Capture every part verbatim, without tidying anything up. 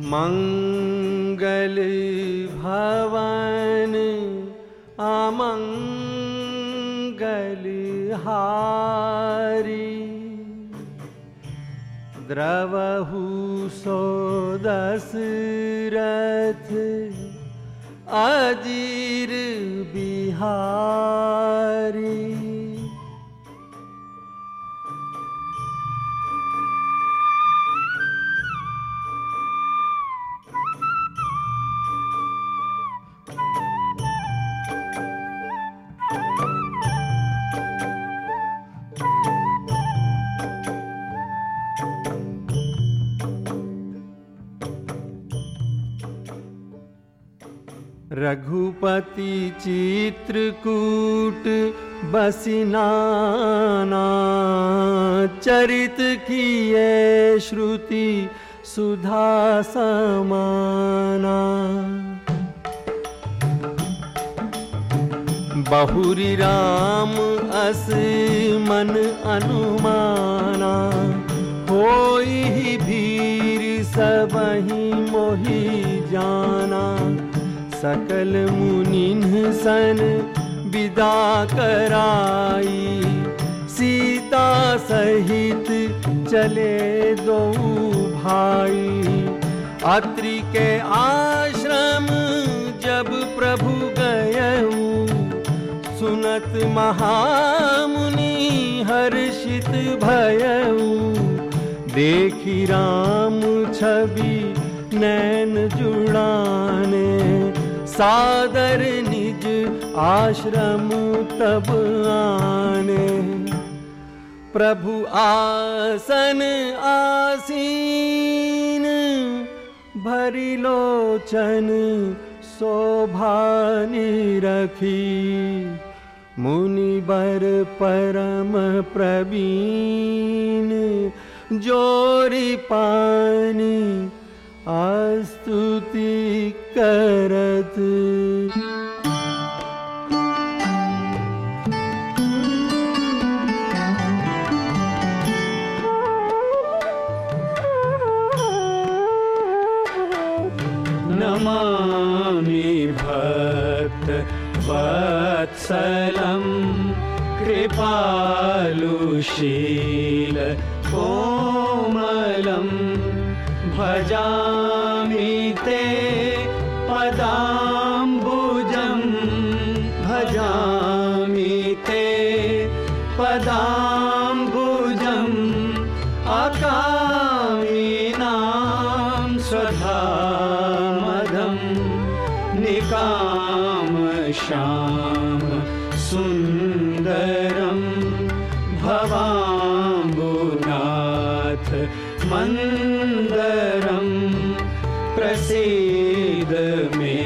मंगल भवन अमंगल हारी, द्रवहु सो दशरथ अजीर बिहारी। रघुपति चित्रकूट बसिनाना, चरित किए श्रुति सुधा समाना। बहुरी राम अस मन अनुमाना, होई ही भीर सबहि मोहि जाना। सकल मुनिन्ह सन विदा कराई, सीता सहित चले दो भाई। अत्रि के आश्रम जब प्रभु गयऊ, सुनत महामुनि हर्षित भयऊ। देखी राम छवि नैन जुड़ाने, सादर निज आश्रम तब आने। प्रभु आसन आसीन, भरी लोचन शोभा निरखी। मुनिवर परम प्रवीण, जोरी पानी स्तुति करत। नमामि भक्त वत्सलं, कृपालुशील कोमलं। भजामि ते पदाम्बुजं, भजामि ते पदाम्बुजं। अकामिनां स्वधामदं, निकामश्याम सुन्दरं। भवाम्बुनाथ मन्दरं, प्रसीद मे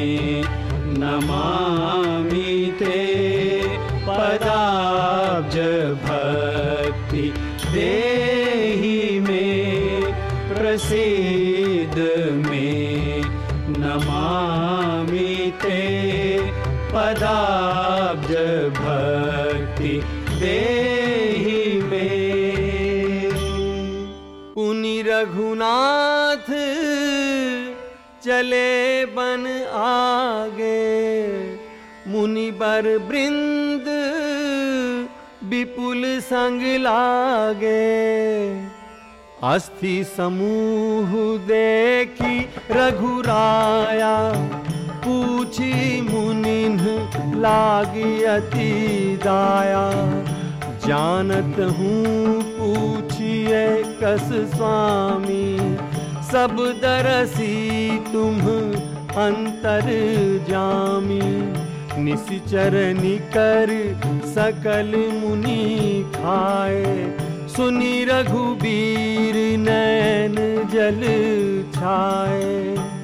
नमामि ते। पदाब्ज भक्ति देहि मे, प्रसीद मे नमामि ते। पदाब्ज भक्ति देहि मे। पुनि रघुनाथ चले बन आगे, मुनिवर वृंद विपुल संग लागे। अस्थि समूह देखी रघुराया, पूछी मुनिन्ह लागी अति दाया। जानत हूँ पूछिए कस स्वामी, सब दरसी तुम अंतर जामी। निश्चर निकर सकल मुनि खाए, सुनी रघुबीर नैन जल छाए।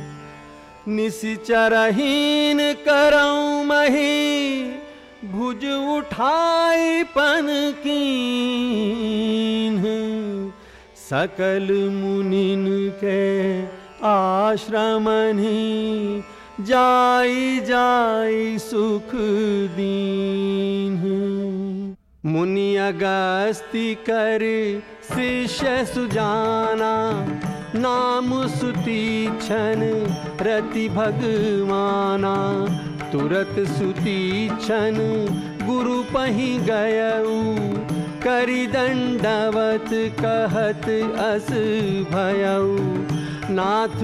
निश्चरहीन करऊँ मही, भुज उठाई पन कीन्ह। सकल मुनिन के आश्रमनि, जाई जाई सुख दीन्ह। मुनि अगस्ति कर शिष्य सुजाना, नाम सुतीक्षण रति भगवाना। तुरत सुतीक्षण गुरु पहि गयऊ, करि दंडवत कहत अस भयऊ। नाथ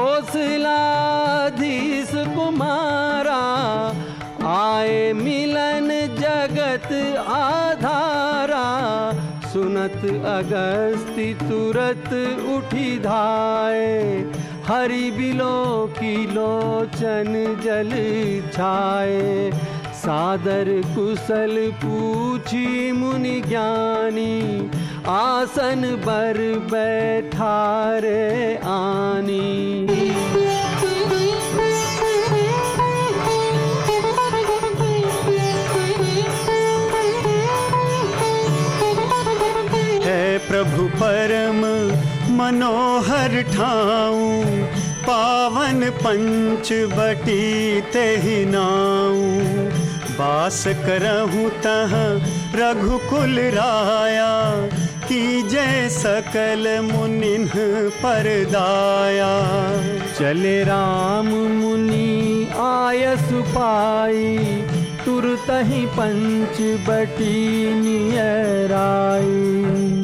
कौशलाधीश कुमारा, आए मिलन जगत आधारा। सुनत अगस्ति तुरत उठी धाये, हरि बिलो की लोचन जल छाए। सादर कुशल पूछी मुनि ज्ञानी, आसन बर बैठारे आनी। प्रभु परम मनोहर ठाऊं, पावन पंच बटी तेहि नाऊं। वास करहूँ तहाँ रघुकुल राया, कीजय सकल मुनिन पर दाया। चले राम मुनि आयस पाई, तुरतहि पंच बटी नियराई।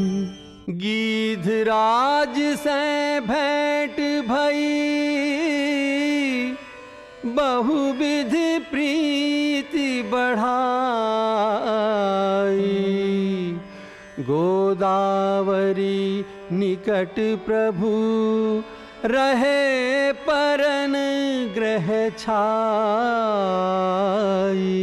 गीधराज से भेंट भई, बहुविधि प्रीति बढ़ाई। गोदावरी निकट प्रभु रहे, परन ग्रह छाई।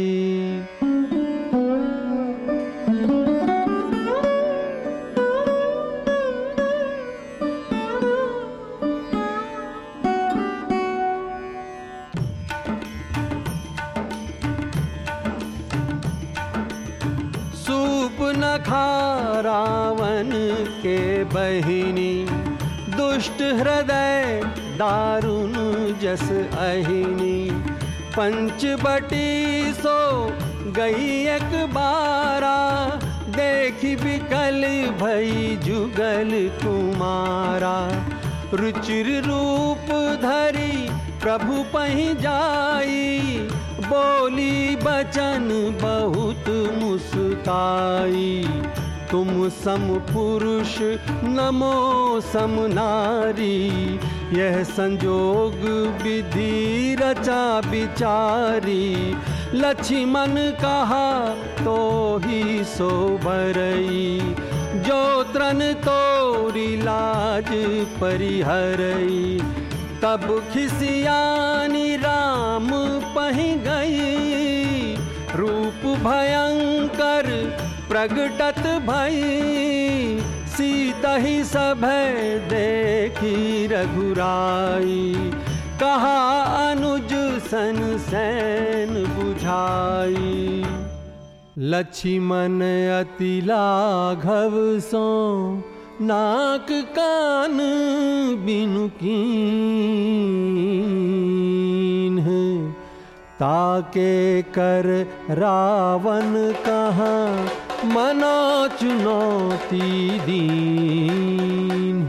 सूपनखा रावण के बहिनी, दुष्ट हृदय दारुण जस अहिनी। पंचबटी सो गई एक बारा, देखी बिकल भई जुगल कुमारा। रुचिर रूप धरी प्रभु पहि जाई, बोली बचन बहुत मुस्काई। तुम सम पुरुष नमो सम नारी, यह संजोग विधि रचा विचारी। लक्ष्मण कहा तो ही सो भरई, जो त्रन तोरी लाज परिहरई। तब खिसियानी राम पहि गई, रूप भयंकर प्रगटत भई। सीता ही सभय देखी रघुराई, कहा अनुज सन सैन बुझाई। लक्ष्मण अति लाघव सो, नाक कान बिनु कीन्ह। ताके कर रावण कहाँ, मनो चुनौती दीन्ह।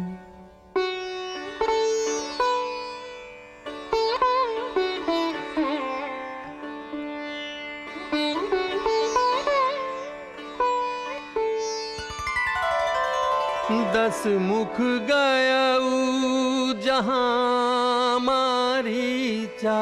दस मुख गयऊ जहाँ मारीचा,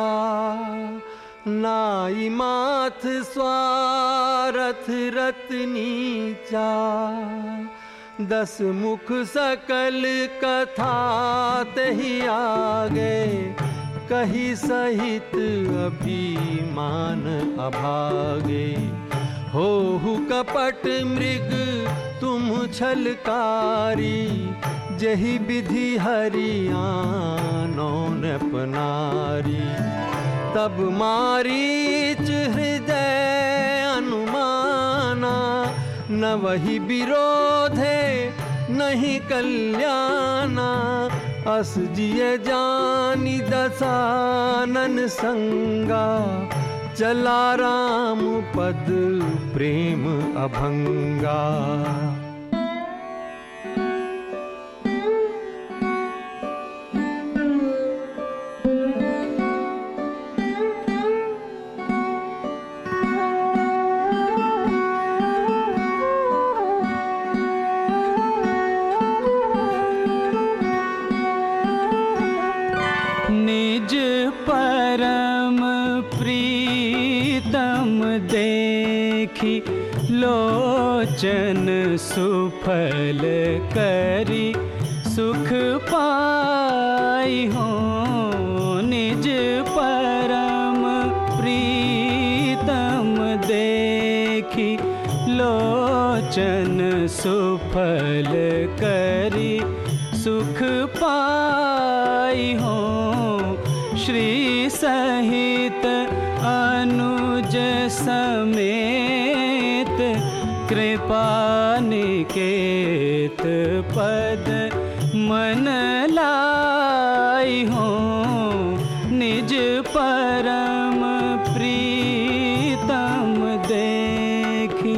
नाई माथ स्वारथ रत्नीचा। दस मुख सकल कथा तहि आगे, कही सहित अभिमान अभागे। होहु कपट मृग तुम छलकारी, जही विधि हरियानो नपनारी। तब मारीच हृदय अनुमाना, न वही विरोधे नहीं कल्याणा। अस जिय जानी दसानन संगा, चला राम पद प्रेम अभंगा। निज परम प्रीतम देखी लोचन सुफल करी सुख पाई हो। निज परम प्रीतम देखी लोचन सुफल करी सुख पाई हो। श्री सहित अनुज समेत कृपा निकेत पद मन लाई हो। निज परम प्रीतम देखी।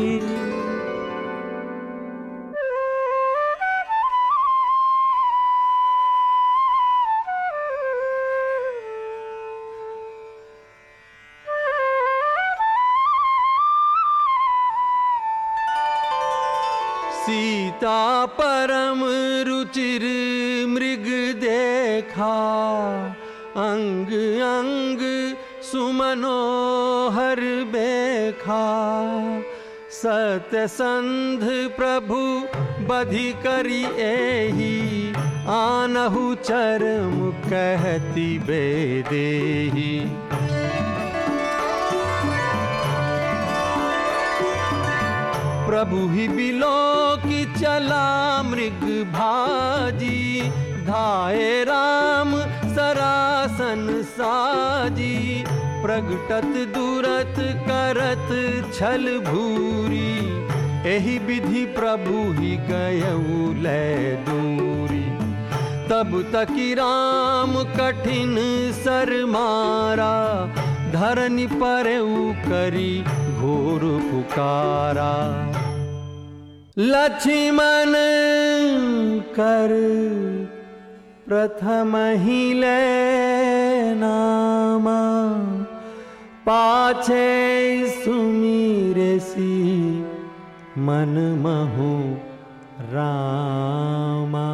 सीता परम रुचिर मृग देखा, अंग अंग सुमनोहर बेखा। सत्यसंध प्रभु बधि करी एही, आनहु चरम कहती बेदेही। प्रभु ही बिलो की चला मृग भाजी, धाये राम सरासन साजी। प्रगटत दुरत करत छल भूरी, एही विधि प्रभु ही गयऊ लै दूरी। तब तकी राम कठिन सर मारा, धरनी परेऊ करी घोर पुकारा। लक्ष्मण कर प्रथम ही ले नामा, पाछे सुमीरेसी मन महु रामा।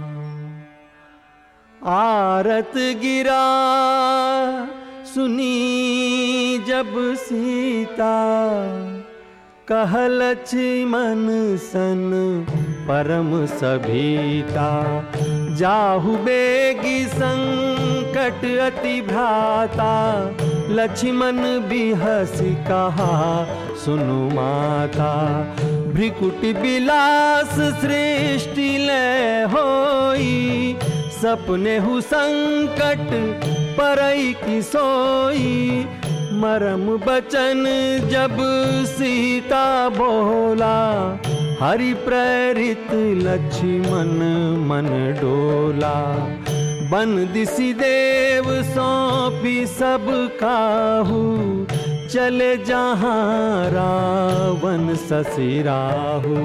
आरत गिरा सुनी जब सीता, कह लक्ष्मण सन परम सभीता। जाहु बेगी संकट अति भ्राता, लक्ष्मण बिहसि कहा सुनु माता। भ्रिकुटि बिलास सृष्टि लय होई, सपने हु संकट परई की सोई। मरम बचन जब सीता बोला, हरि प्रेरित लक्ष्मण मन डोला। बन दिसि देव सौंपी सब काहू, चले जहाँ रावण ससिराहू।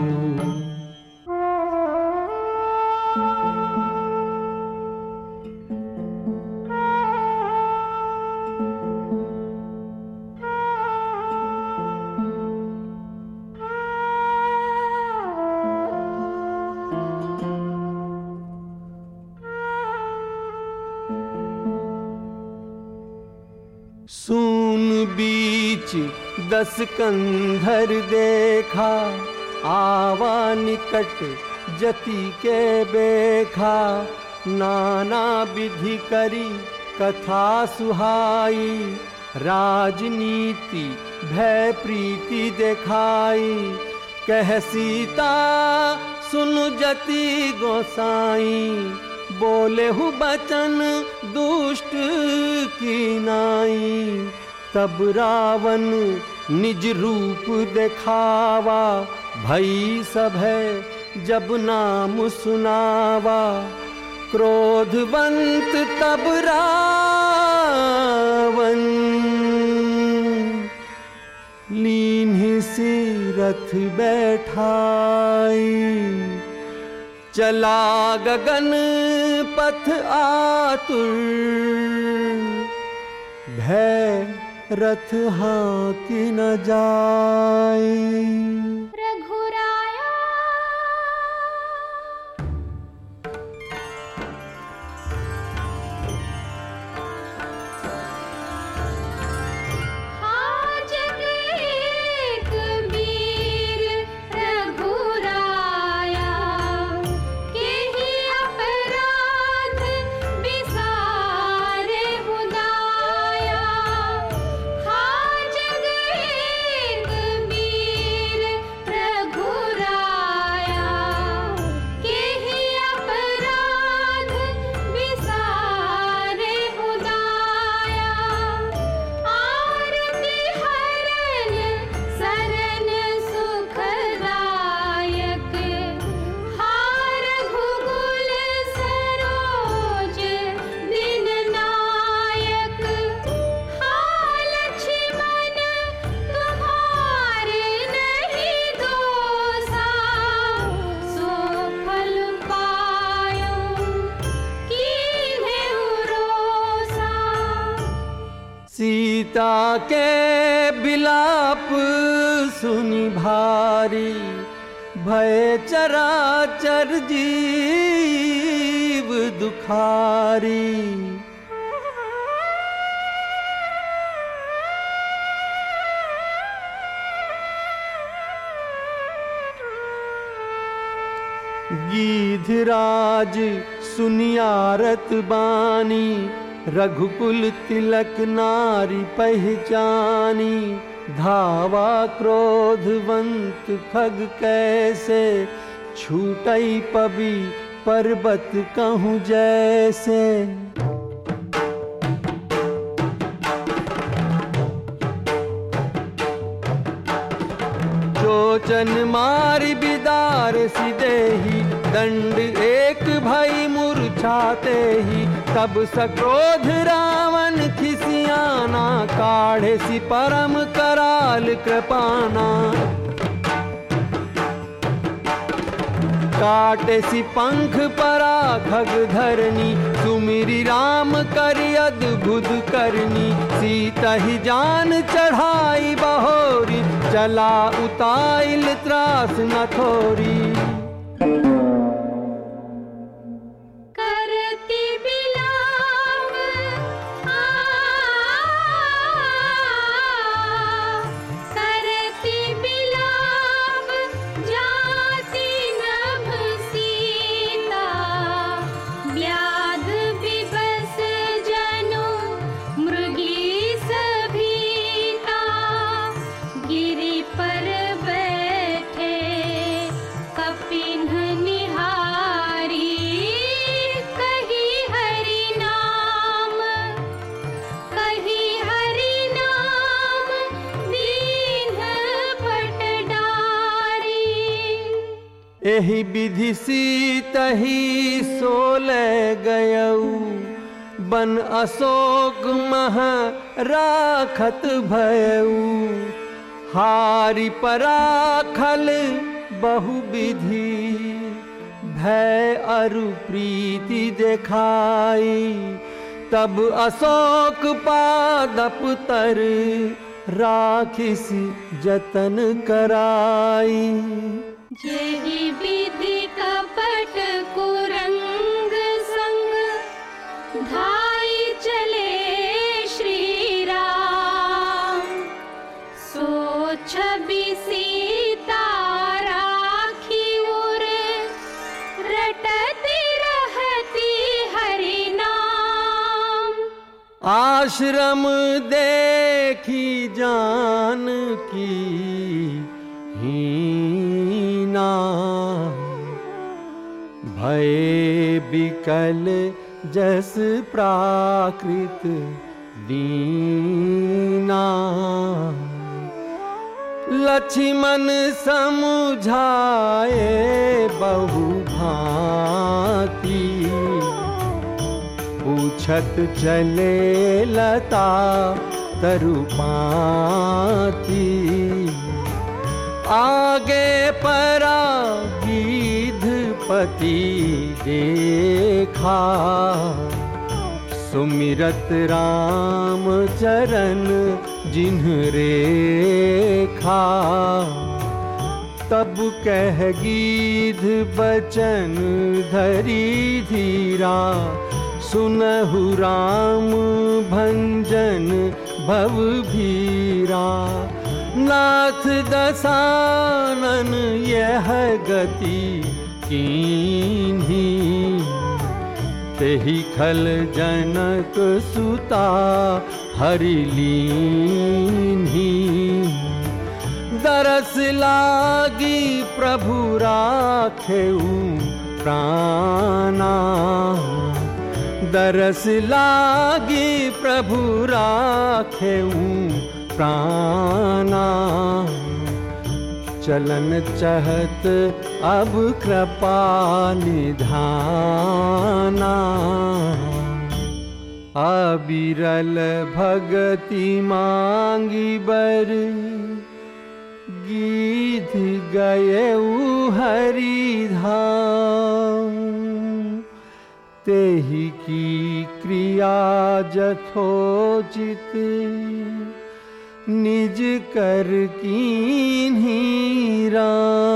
सून बीच दस कंधर देखा, आवा निकट जति के बेखा। नाना विधि करी कथा सुहाई, राजनीति भय प्रीति देखाई। कह सीता सुन जति गोसाई, बोले हु बचन दुष्ट की नाई। तब रावण निज रूप देखावा, भई सभय जब नाम सुनावा। क्रोधवंत तब रावण लीन्हि सी रथ बैठाई, चला गगन पथ आतुर, भय रथ हाँकी न जाई। रघुराया हाँ जग एक वीर रघुराया, केहि अपराध बिसारे बुदाया। हाँ जग एक वीर रघुराया, केहि अपराध बिसारे बुदाया। आरती हरन सरन सुखदायक, हाँ रघुकुल सरोज दिन नायक। हाँ लक्ष्मण तुम्हारे नहीं दोसा, सो फल पायो कीन्हे उरोसा। सीता के बिलाप सुनि भारी, भय चराचर जीव दुखारी। गीधराज सुनियारत बानी, रघुकुल तिलक नारी पहचानी। धावा क्रोधवंत खग कैसे, छूटई पबी पर्वत कहूँ जैसे। चोचन मारि बिदार सिदेही, दंड एक भई मूर्छाते ही। तब सक्रोध रावण खिसियाना, काढ़े सि परम कराल कृपाना। काटे सि पंख परा खग धरनी, सुमिरि राम करि अद्भुत करनी। सीता ही जान चढ़ाई बहोरी, चला उताइल त्रास न थोरी। करती बिलाप आ, करती बिलाप जाति नभ सीता। व्याध विवश जनु मृगी सभीता। गिरि पर बैठे कपिन्ह निहारी, कही हरि नाम, कही हरि नाम दीन्ह पट डारी। एहि विधि सीतहि सोले गयऊ, बन अशोक मह राखत भयऊ। हारि पराखल बहु विधि, भय अरु प्रीति देखाई। तब अशोक पादप तर, राखिस जतन कराई। जेहि विधि कपट कुरंग संग, धाई चले श्री राम। सो छवि सीता राखी उर, रटती रहती हरि नाम। आश्रम देखी जानकी हीना, भय बिकल जस प्राकृत दीना। लक्ष्मण समुझाए बहु भांति, पूछत चले लता तरुपाती। आगे परा गीधपति देखा, सुमिरत राम चरण जिन्ह रेखा। तब कह गीध बचन धरी धीरा, सुनहु राम भंजन भव भीरा। नाथ दसानन यह गति कीन्ही, तेहि खल जनक सुता हरि लीन्ही। दरस लागी प्रभु राखेउ प्राणा, दरस लागी प्रभु राखेउ प्राणा। चलन चहत अब कृपा निधाना, अबिरल भगति मांगी बर। गीध गयउ हरि धाम, तेहि की क्रिया जथोचित, निज कर कीन्ही राम।